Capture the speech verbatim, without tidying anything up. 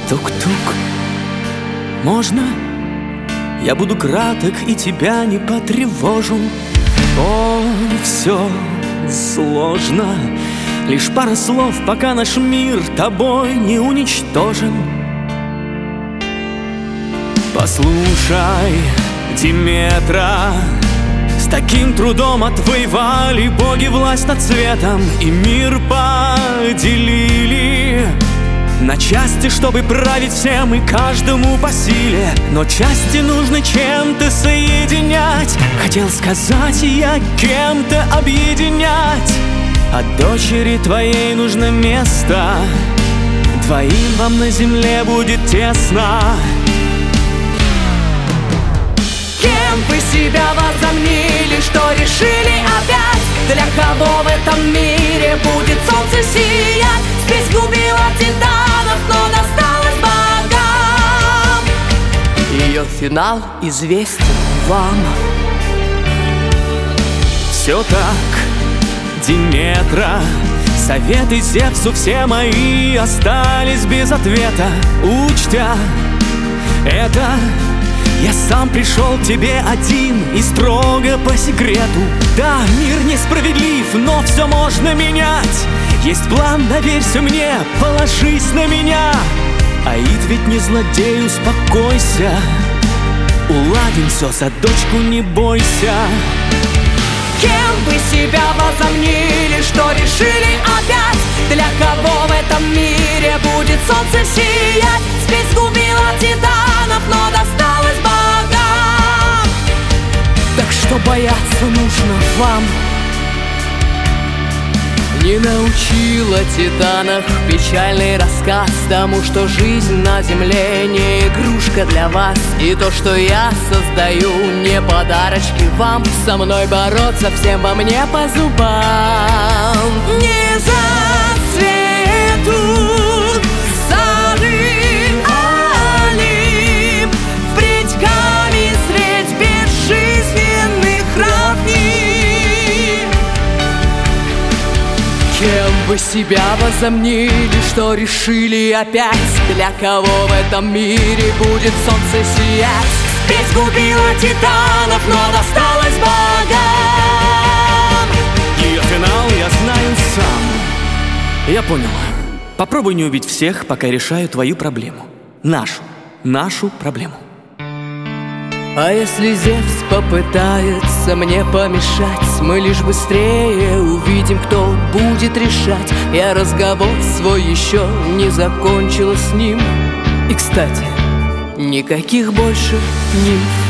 Тук-тук. Можно? Я буду краток и тебя не потревожу. О, все сложно. Лишь пара слов, пока наш мир тобой не уничтожен. Послушай, Диметра, с таким трудом отвоевали боги власть над светом, и мир поделили на части, чтобы править всем и каждому по силе. Но части нужно чем-то соединять. Хотел сказать я, кем-то объединять. А дочери твоей нужно место. Двоим вам на земле будет тесно. Кем вы себя возомнили, что решили опять? Для кого в этом мире будет солнце сиять? Спесь губила титанов, но досталась богам. Ее финал известен вам. Все так, Диметра, советы Зевсу все мои остались без ответа. Учтя это, я сам пришел к тебе один и строго по секрету. Да, мир несправедлив, но все можно менять. Есть план, доверься мне, положись на меня. Аид ведь не злодей, успокойся. Уладим все, за дочку не бойся. Кем вы себя возомнили, что решили опять? Для кого в этом мире будет солнце сиять? Спесь губила титанов, но досталась богам. Так что бояться нужно вам? Не научила титанах печальный рассказ тому, что жизнь на земле не игрушка для вас. И то, что я создаю, не подарочки вам. Со мной бороться всем вам не по зубам. Не зацветут сады Олимп, впредь камень средь безжизненных равнин. Кем вы себя возомнили, что решили опять? Для кого в этом мире будет солнце сиять? Спесь губила титанов, но досталась богам. Ее финал я знаю сам. Я понял. Попробуй не убить всех, пока решаю твою проблему. Нашу, нашу проблему. А если Зевс попытается мне помешать, мы лишь быстрее увидим, кто будет решать. Я разговор свой еще не закончила с ним. И, кстати, никаких больше нимф.